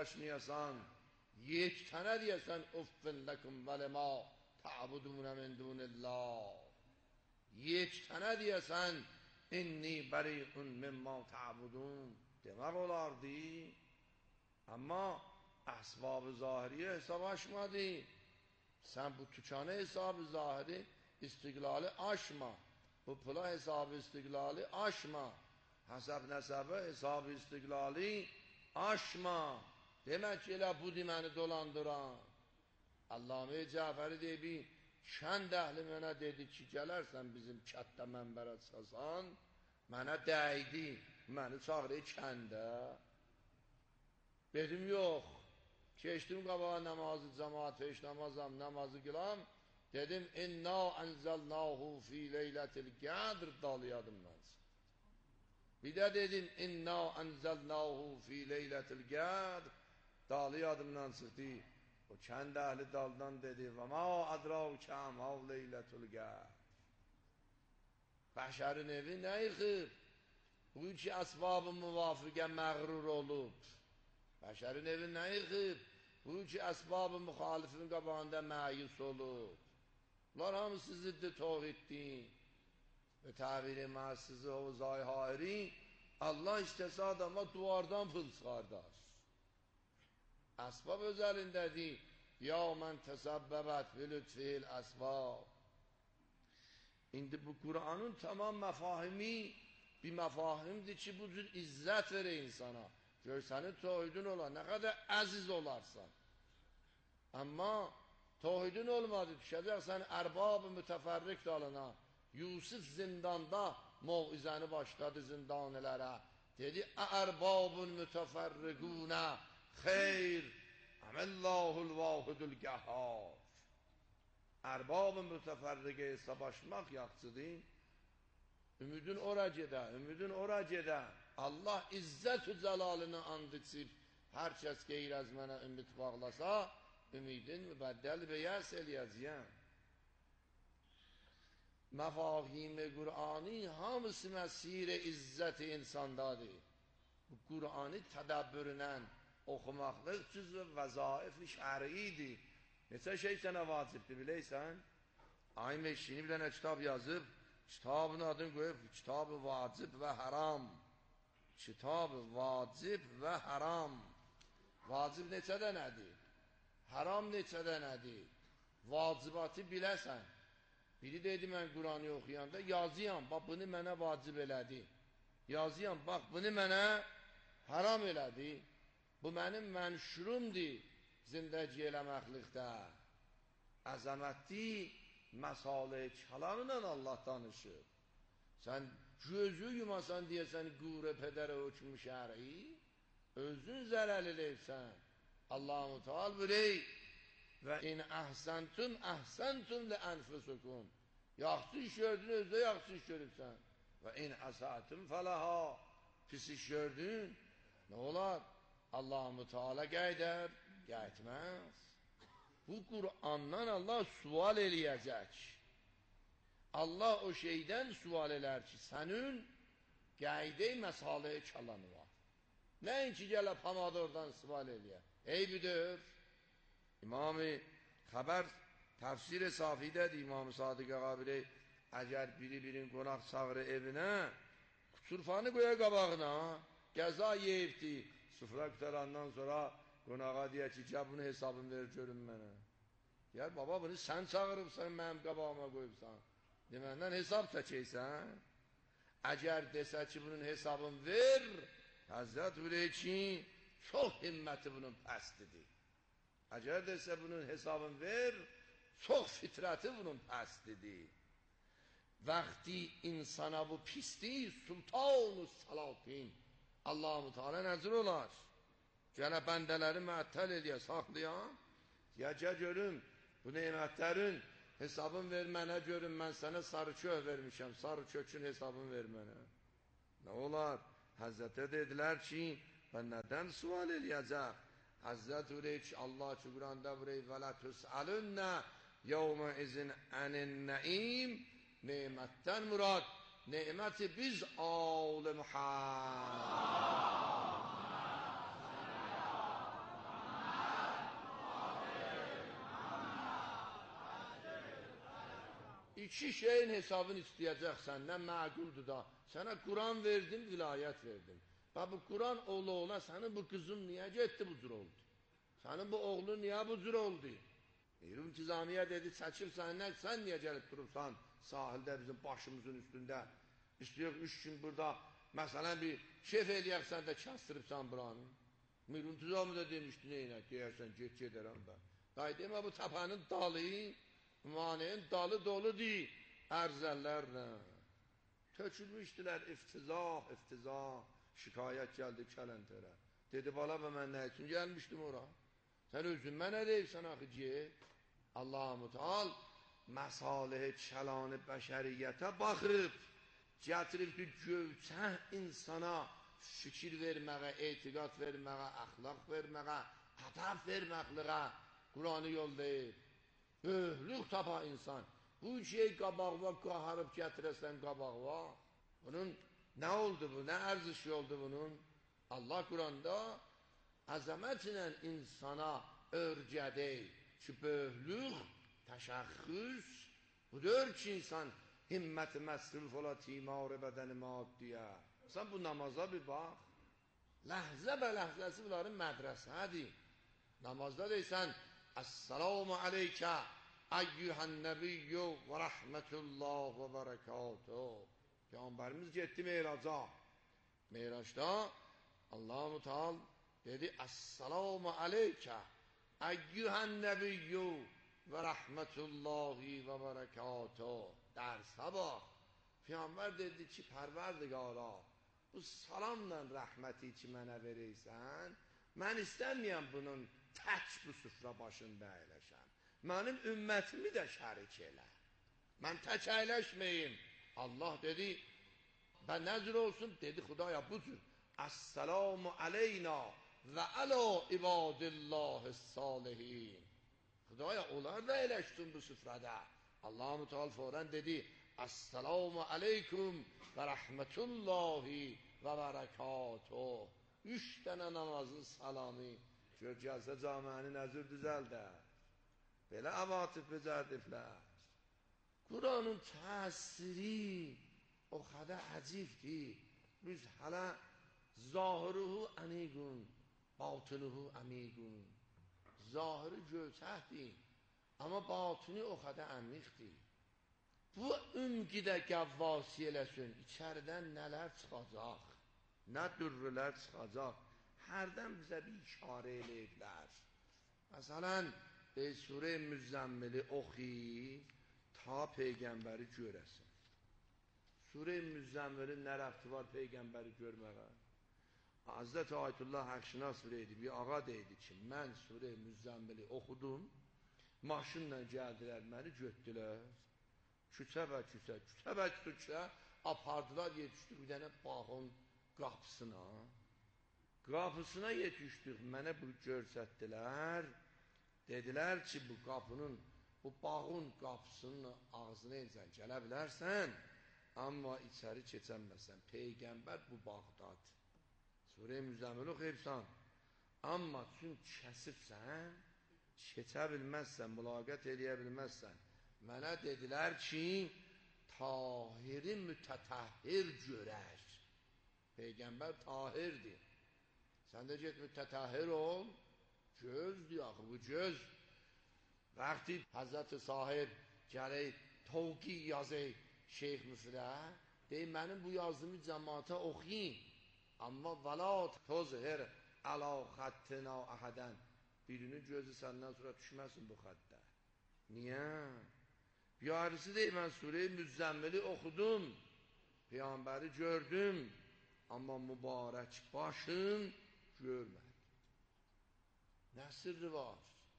yaşmayasan, یک tane diyesen uffin lekum ve lema ta'budun min dunillah. یک tane diyesen inni bari'un mimma ta'budun demek olardı. Ama asbab-ı zahiriye hesap açmadı. Sen bu tükane hesabı zahiri istiklali aşma. Bu pula hesabı istiklali aşma. Hesab nesebe hesabı istiklali aşma. Demek ki elə bu diməni dolandıran. Allame Cəfəri deyə bir kənd əhli mənə dedi ki, gələrsən bizim kətdə mənbərə çıxasan, mənə dəydi, məni çağırır kəndə. Dedim, yox. Keçdim qabağa namazı, cəmaat, peş namazam, namazı qılam. Dedim, inna enzəlnahu fi leylətil qədr dalayadım mən. Bir də dedim, inna enzəlnahu fi leylətil qədr dalıyadımdan çıxdı. O kənd əhli daldan dedi, və ma adrav kəm hav leylətul qədr. Bəşərin evi nə yıxır? Bu iki əsbab-ı müvafiqə məğrur olub. Bəşərin evi nə yıxır? Bu iki əsbab-ı müxalifin qabağında məyus olub. Bunlar hamısı ziddi toğiddi. Ve tabiri mahsizi Hovuz-i Hairi, Allah istese adama duvardan pıl çıxardar. Əsbab özəlindədir. Ya mən təsəbbəbət bilütfil əsbab. İndi bu Kur'an'ın tamam məfahimi bir məfahimdir ki, bu cür izzət verir insana. Görsənin tohidin ola, nə qədər əziz olarsan. Amma tohidin olmadı, düşəcəksən ərbab-ı mütəfərrik dalına. Yusuf zindanda mevizəni başladı zindanelərə. Dedi, ərbabun mütəfərriqunə xeyr, əməllahul vahidul qəhhar. Ərbab-ı mütəfərriqə savaşmaq yaxçıdır. Ümidin ora gedə, ümidin ora gedə. Allah izzət-ü cəlalını and içib, hər kəs qeyr az mənə ümid bağlasa, ümidin mübəddəl və yəs eləyəcəyəm. Məfahim-i Qur'ani hamısı məsir-i izzət-i insandadır. Bu Qur'ani tədəbbürlə oxumaqlıq cüz-ü vəzaif-i şəriidir. Neçə şey sənə vacibdir, biləysən? Ayın Meşini bir dənə kitab yazıb, kitabın adını qoyub, kitab-ı vacib və haram. Kitab-ı vacib və haram. Vacib neçə dənədir? Haram neçə dənədir? Vacibatı biləsən. Biri dedi, mən Qur'anı oxuyanda yazıyam, bax bunu mənə vacib elədi. Yazıyam, bax bunu mənə haram elədi. Bu mənim mənşurumdur zindəci eləməklikdə. Əzəmətli məsale kəlamla Allah danışır. Sən gözü yumasan deyəsən qure pədərə hökmü şəri, özün zərəl eləyirsən. Allah-u Teala buyuruyor, və in əhsəntum əhsəntum li ənfusukum. Yaxşı iş gördün, özdə yaxşı iş görübsən. Və in əsətum fələha. Pis iş gördün, nə olar? Allah-u Teala qəydər, qayıtməz. Bu Kur'an'dan Allah sual eləyəcək. Allah o şeydən sual elər ki, sənin qaydə-i məsale-i kəlanı var. Nəinki gəlib hamadordan sual eləyər. Eybidir. İmam-ı Xəbər təfsir-i Safidədir İmam-ı Sadiq Əqabili. Əgər biri-birin qonaq çağırı evinə, surfanı qoya qabağına, qəza yeyibdi. Sufra qutarandan sonra qonağa deyək ki, gəl bunu hesabını ver görün mənə. Deyər, baba bunu sən çağırıbsan, mənim qabağıma qoyubsan. Deməndən hesab çəkəysən. Əgər desə ki, bunun hesabını ver, Həzrət buyuruyor ki, çox himməti bunun pəstidir. Əgər desə bunun hesabını ver, çox fitrəti bunun pəstidir. Vaxti insana bu pisdir, sultan-ı salatin. Allah-u Teala nəzir olar. Gələ bəndələri məəttəl eləyə, saxlayan. Ya gəl görüm, bu neymətlərin hesabını ver mənə görüm, mən sənə sarı kök vermişəm, sarı kökün hesabını ver mənə. Nə olar? Həzrətə dedilər ki, və nədən sual eləyəcək? Həzrət ürək ki, Allah ki, Quranda burayı və lə tüsəlünnə yevmə izin ənin nəim nemətdən murad, neməti biz al-ı Muhammed. İki şeyin hesabını istəyəcək səndən, məquldur da. Sənə Quran verdim, vilayət verdim. Və bu Quran ola sənin bu qızın niyə getdi bu cür oldu? Sənin bu oğlun niyə bu cür oldu? İntizamiyə dedi, çəkil səndən, sən niyə gəlib durursan sahildə bizim başımızın üstündə? İstəyək 3 gün burada, məsələn bir şef eləyəksən də kəstiribsən buranı. İntizamı da demişdi, neynə, deyərsən, gedərəm da. Day demə, bu tapanın dalı, manenin dalı dolu deyil, ərzəllərlə. Tökülmüşdülər, iftizah, şikayət gəldi kələntərə. Dedi, bala və mən nə üçün gəlmişdim ora? Sən özün mənə deyirsən, axı get. Allah-u Müteal məsalih kəlanı bəşəriyyətə baxıb, gətirib ki, gövçəh insana fikir verməyə, etiqat verməyə, əxlaq verməyə, ədəb verməkliyə Quranı yollayıb. Böyüklük tapa insan. Bu şey qabağına qaharıb gətirəsən qabağına. Bunun nə oldu bu? Nə ərzişi oldu bunun? Allah Quranda əzəmətlə insana örgədi ki, böyüklük, təşəxxüs budur ki, insan himməti məsruf ola timar-ı bədəni maddiyə. Sən bu namaza bir bax. Ləhzə və ləhzəsi bunların mədrəsədir. Namazda deysən, Əssalamu aleykə əyyühən nəbiyyü və rəhmətullah və bərəkatuh. Peyğəmbərimiz getdi Meyraca. Meyracda Allah-u Teala dedi, Əssalamu aleykə əyyühən nəbiyyü və rəhmətullahi və bərəkatuh. Dərsə bax. Peyğəmbər dedi ki, Pərverdigara, bu salamla rəhməti ki mənə verəysən, mən istəməyəm bunun tək bu süfrə başında əyləşəm. Mənim ümmətimi də şərik elə. Mən tək əyləşməyim. Allah dedi, və nəzr olsun? Dedi, Xudaya bu cür. Əssalamu aleyna və ələ ibadillahi salihin. Xudaya, onlar da əyləşsin bu süfrədə. Allah-u Teala fərən dedi, Əssalamu aleykum və rəhmətullahi və bərəkatuh. 3 dənə namazın salamı. Gör, gəlsə camiəni nəzir düzəldər. Belə əvatif becərdiflər. Quranın təsiri o qədər əcibdir. Biz hələ zahirühü əniqun, batınühü əmiqun. Zahiri gövçəhdir, amma batini o qədər əmiqdir. Bu ümqidə qəvvasi eləsin, içəridən nələr çıxacaq, nə dürrülər çıxacaq, hərdən bizə bir işarə eləyirlər. Məsələn, Surə-i Müzzəmmili oxuyub, ta Peyğəmbəri görəsin. Surə-i Müzzəmmilin nə rəfti var Peyğəmbəri görməyə? Hazreti Ayətullah Həqşinas deydi, bir ağa deydi ki, mən Surə-i Müzzəmmili oxudum, maşınla gəldilər, məni götdülər, küçə və küçə, apardılar, yetişdik bir dənə bağın qapısına. Qapısına yetişdik, mənə bu görsətdilər, dedilər ki, bu qapının, bu bağın qapısının ağzına insən, gələ bilərsən, amma içəri keçənməsən, Peyğəmbər bu bağdadır. Surə-i Müzzəmmili oxuyubsan, amma üçün kəsibsən, keçə bilməzsən, mülaqət eləyə bilməzsən. Mənə dedilər ki, tahiri mütətəhhir görər. Peyğəmbər tahirdir. Sən də get mütətəhhir ol, gözdür axı, bu göz. Vaxti Həzrət-i Sahib gələk tovqi yazək Şeyx Müsrə, deyim, mənim bu yazdığımı cəmaata oxuyun, amma vəlat tozhir əla xəttina əhədən, birinin gözü səndən sonra düşməsin bu xəttə. Niyə? Yarısı deyil, mən Surə-i Müzzəmmili oxudum, Peyğəmbəri gördüm, amma mübarək başım görmədim. Nə sırrı var?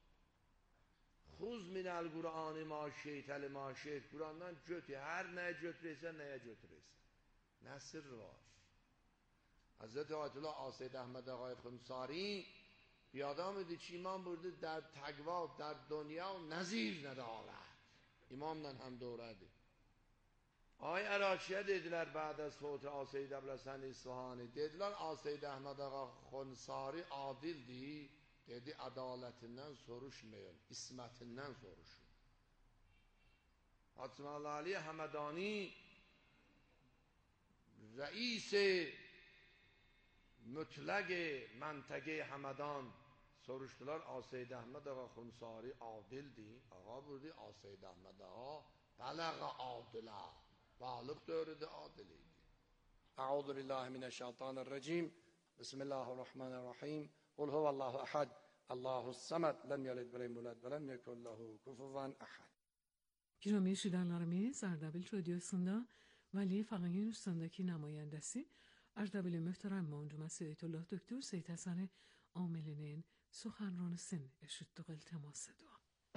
Xuz minəl Qur'anı ma şeytəli ma şeyt, Qurandan götür, hər nəyə götürəysən, nəyə götürəysən. Nə sırrı var? Hazreti Ayətullah Aseyd Əhməd Ağay Xünsari bir adam idi ki, imam burada در تقوا در دنیا نظیر ندارد. İmamla həm doğradır. Ay Ərakiyə dedilər, bəd az fot Aseyd Əbləsən İsfahani, dedilər, Aseyd Əhməd Ağa Xünsari adildir, dedi, ədalətindən soruşmayın, ismətindən soruşun. حضرت مولانا علی همدانی رئیس مطلق منطقه همدان soruşdular Asaid Ahmed ağa Xunsari adildi. Ağa buyurdu Asaid Ahmed ağa bələğə adilə. Balıq dövrüdü adiliydi. Əuzu billahi mineşşeytanirracim. Bismillahirrahmanirrahim. Qul huvallahu ahad. Allahus samad. Lem yelid ve lem yulad ve lem yekun lehu kufuven ahad. Giromi şidanlarımız Ardabil Radyosu'nda Vali Faqih Nursi'ndeki namayandesi Ardabil Muhterem Manjum Seyitullah Doktor Seyit Hasan Amili'nin سخنرانسین اشتغل التماس دعا.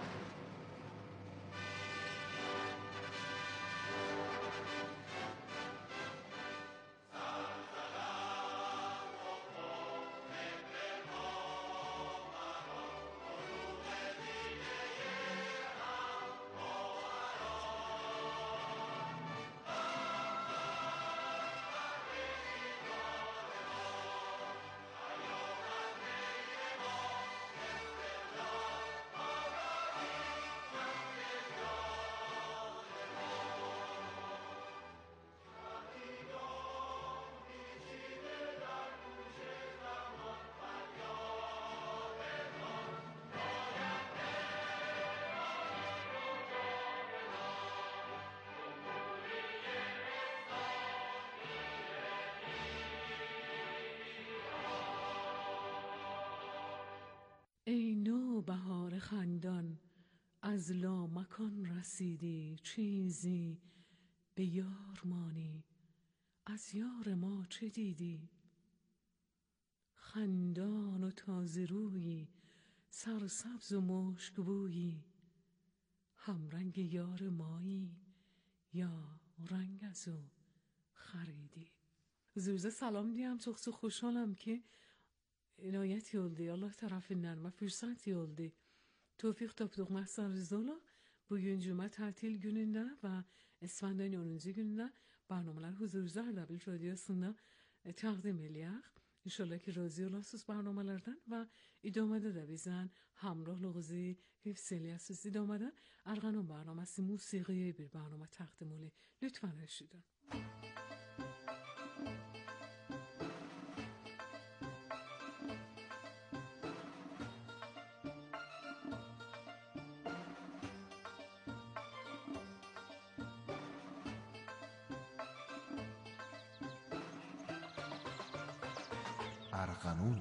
ای نو بهار خندان از لامکان رسیدی چیزی به یار مانی از یار ما چه دیدی خندان و تازه رویی سرسبز و مشک بویی همرنگ یار مایی یا رنگ از او خریدی زوزه سلام diyem çok خوشحالم که inayet oldu. Allah tarafından ve fırsat oldu. Tevfik tapdık Mahsan Rızalı. Bugün Cuma tatil gününde ve Esfandiyar 10. gününde برنامه‌lar huzurunuzda Ardabil Radyosu'nda takdim ediyoruz. İnşallah ki razı olasınız برنامه‌lardan ve idamede de bizden همراهلığınızı حفظلیاسız idamede Arganun برنامه‌si موسیقی bir برنامه تقدیم edilir. Lütfen eşidin. ارغنون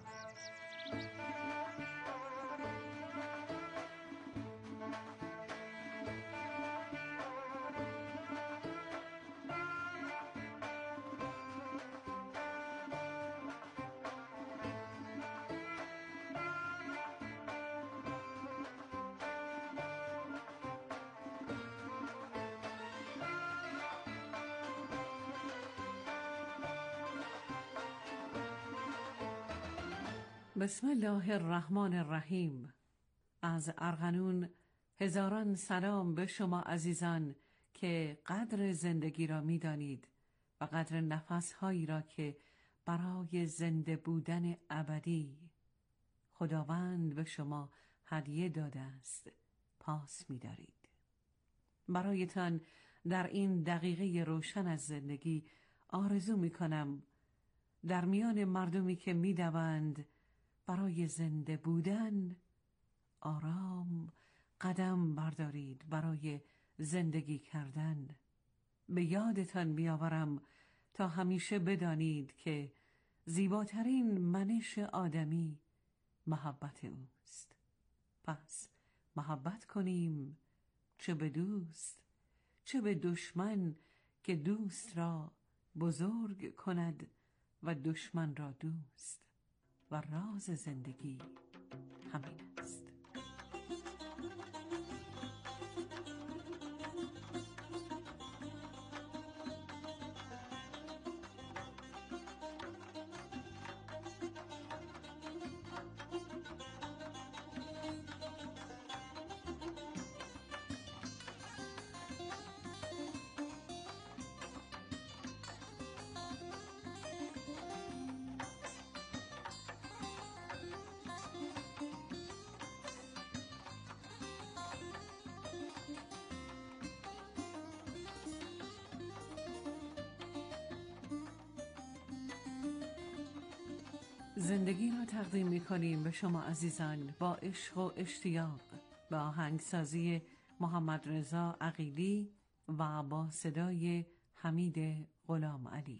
بسم الله الرحمن الرحیم. از ارغنون هزاران سلام به شما عزیزان که قدر زندگی را می دانید و قدر نفسهایی را که برای زنده بودن ابدی خداوند به شما هدیه داده است پاس می دارید. برایتان در این دقیقه روشن از زندگی آرزو می کنم در میان مردمی که می دوند برای زنده بودن آرام قدم بردارید برای زندگی کردن. به یادتان بیاورم تا همیشه بدانید که زیباترین منش آدمی محبت اوست. پس محبت کنیم، چه به دوست چه به دشمن که دوست را بزرگ کند و دشمن را دوست. و راز زندگی همین است. زندگی را تقدیم می‌کنیم به شما عزیزان با عشق و اشتیاق، با آهنگسازی محمد رضا عقیلی و با صدای حمید غلام علی.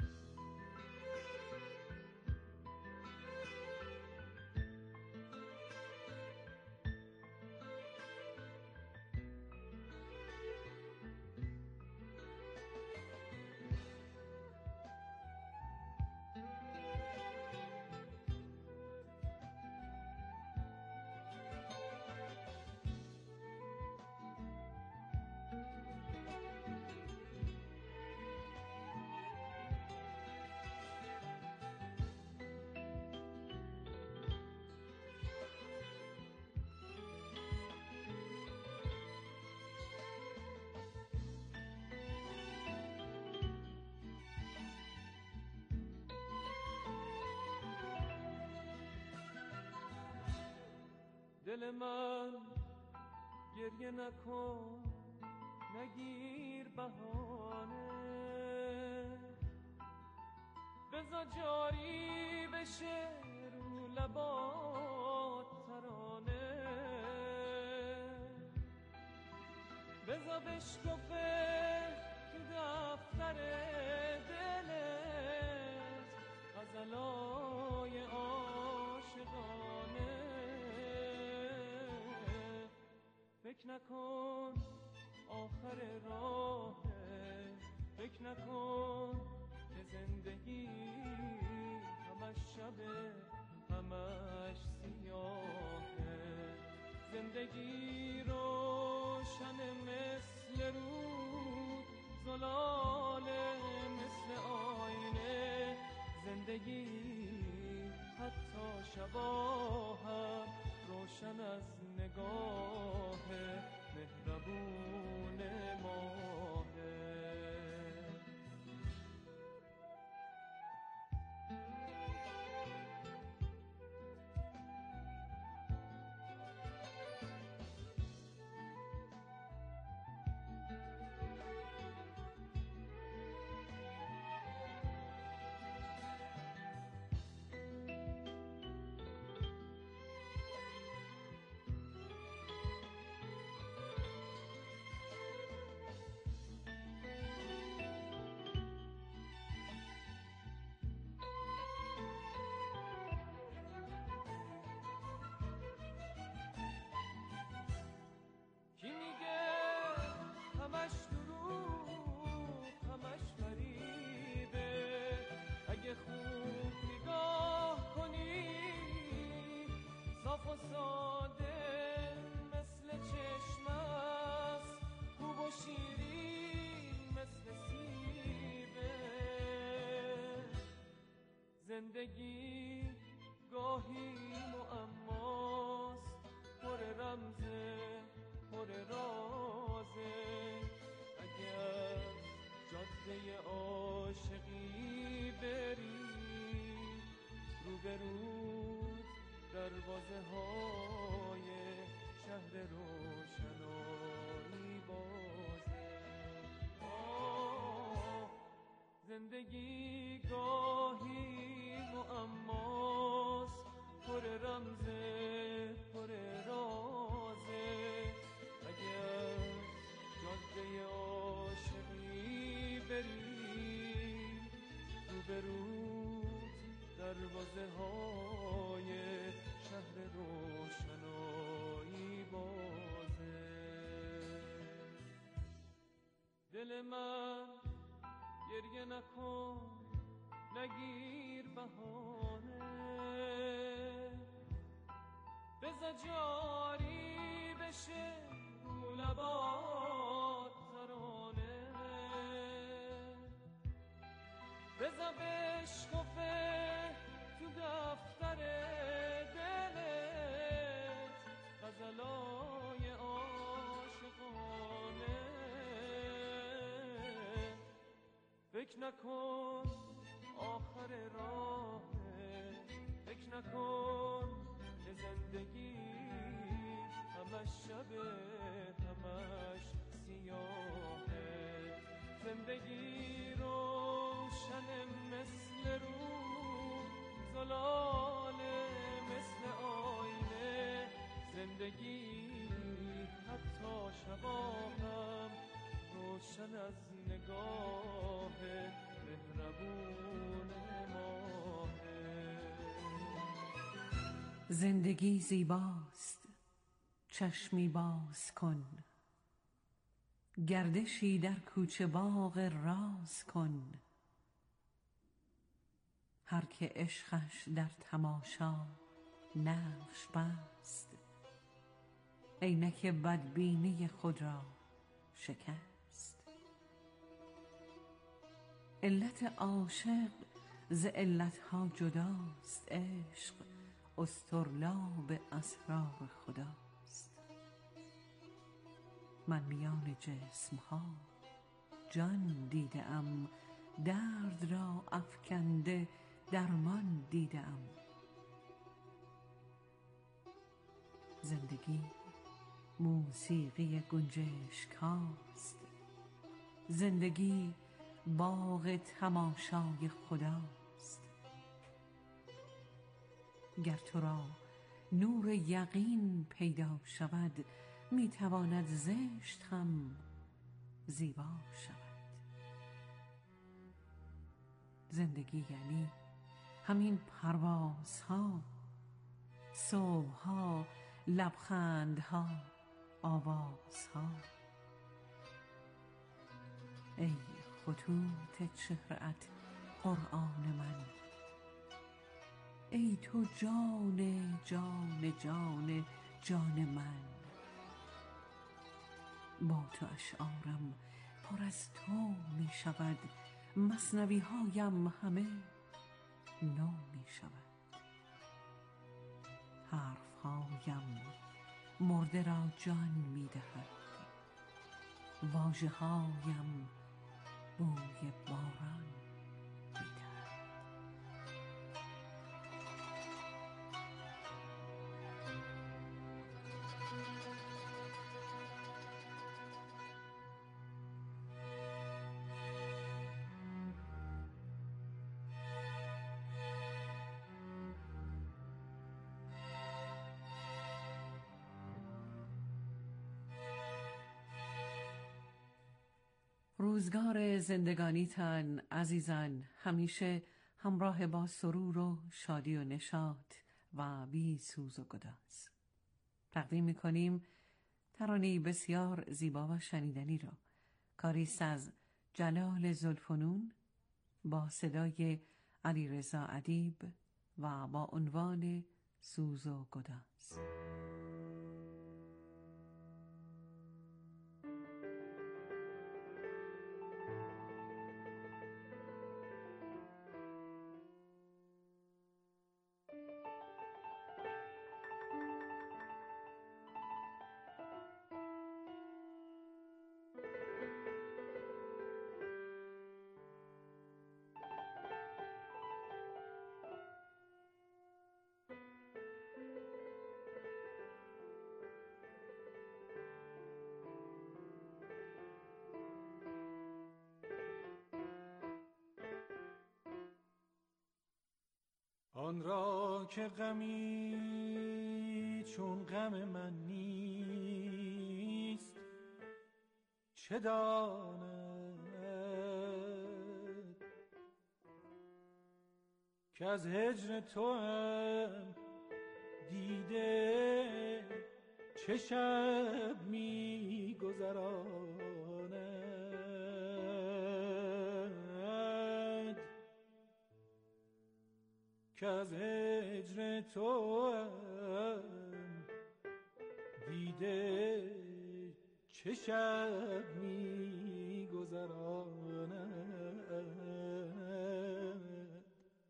دل من گریه نکن، نگیر بهانه، بذار جاری بشه رو لبات ترانه، بذار بشکفه تو دفتر دلت غزلای عاشقانه. فکر نکن آخر راهه، فکر نکن که زندگی همش شبه همش سیاهه. زندگی روشن مثل رود، زلاله مثل آینه. زندگی حتی شبا هم روشن از نگاه مهربون ماهه. کی میگه همش دروغ، همش فریبه؟ اگه خوب نگاه کنی صاف و ساده مثل چشم است، خوب و شیرین مثل سیبه. زندگی گاهی معماست، پر رمزه پر رازه. اگر جاده عاشقی بری، روبرود دروازه های شهر روشنایی بازه. زندگی گاهی معماست، پر رمزه پر رازه. اگر جاده عاشقی بری، روبرود دروازه های شهر روشنایی بازه. دل من گریه نکن، نگیر بهانه، بذار جاری بشه رو لبات ترانه، بذار بشکفه تو دفتر دلت غزلای عاشقانه. فکر نکن آخر راهه، فکر نکن که زندگی همش شبه همش سیاهه. زندگی روشن مثل رود، زلال زندگی زیباست، چشمی باز کن، گردشی در کوچه باغ راز کن. هر که عشقش در تماشا نقش بست، عینک بدبینی خود را شکست. علت عاشق ز علتها جداست، عشق اصطرلاب اسرار خداست. من میان جسمها جان دیده ام، درد را افکنده درمان دیده ام. زندگی موسیقی گنجشک هاست، زندگی باغ تماشای خداست. گر تو را نور یقین پیدا شود، میتواند زشت هم زیبا شود. زندگی یعنی همین پروازها، صبحها، لبخندها، آوازها. ای خطوط چهره‌ات قرآن من، ای تو جان جان جان جان من. با تو اشعارم پر از تو می شود، مثنوی هایم همه نو می شود. حرف هایم مرده را جان می دهد، واژه هایم بوی باران می دهد. روزگار زندگانیتان عزیزان همیشه همراه با سرور و شادی و نشاط و بی سوز و گداز. تقدیم می‌کنیم ترانه‌ای بسیار زیبا و شنیدنی را، کاریست از جلال ذوالفنون با صدای علیرضا ادیب و با عنوان سوز و گداز. آن را که غمی چون غم من نیست، چه داند که از هجر توام دیده چه شب می گذراند، که از هجر توام دیده چه شب می گذراند.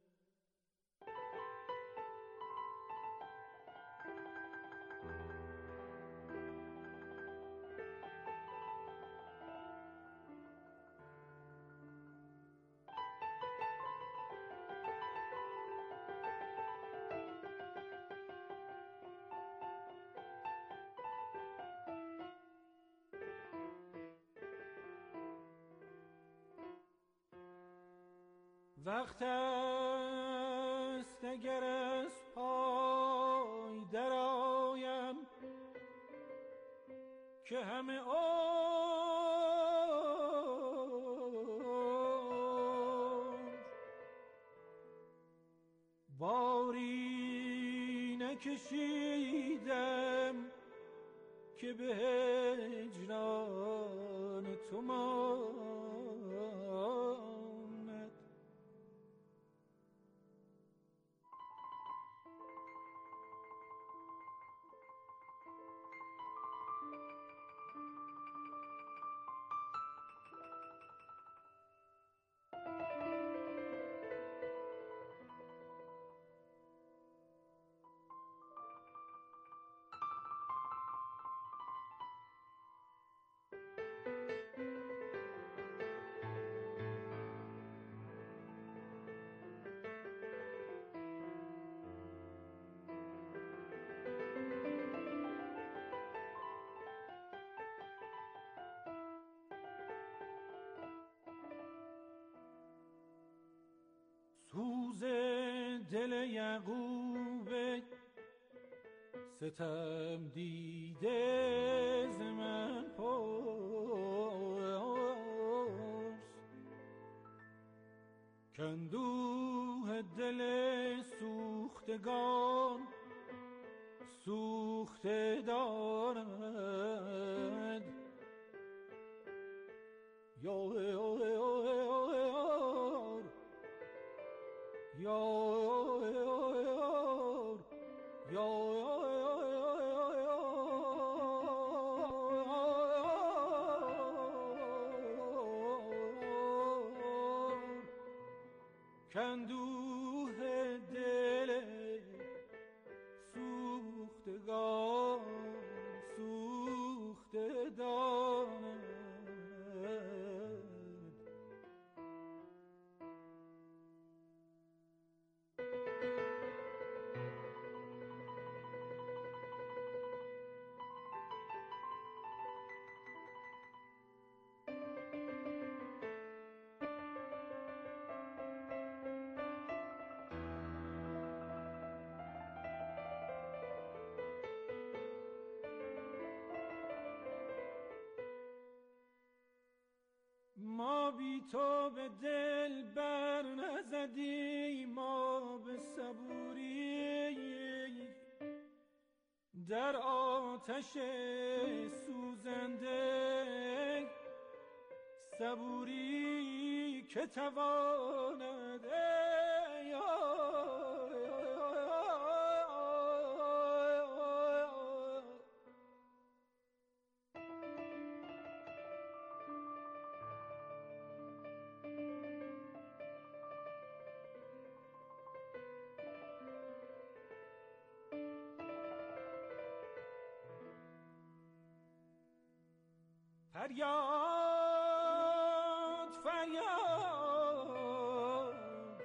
وقت است اگر از پای درآیم، که همه عمر باری نکشیدم که به هجران تو ماند. سوز دل یعقوب ستم دیده ز من پرس، کاندوه دل سوختگان سوخته دارد. کاندوه دل سوختگان سوخته دارد. ما بی تو به دل بر نزدیم، ما به صبوری در آتش سوزنده، صبوری که تواند فریاد فریاد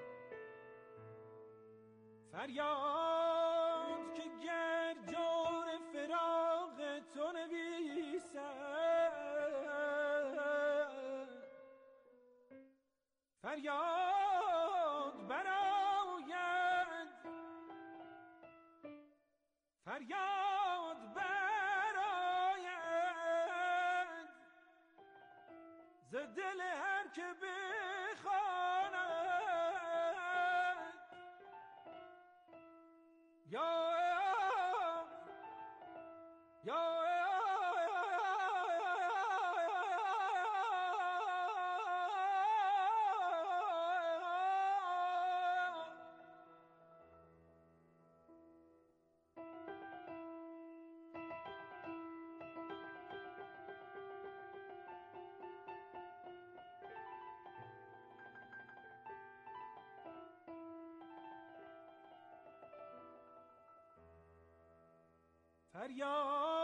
فریاد که گر جور فراق تو نویسد، فریاد براید فریاد ز دل هر که بخواند. یا فریاد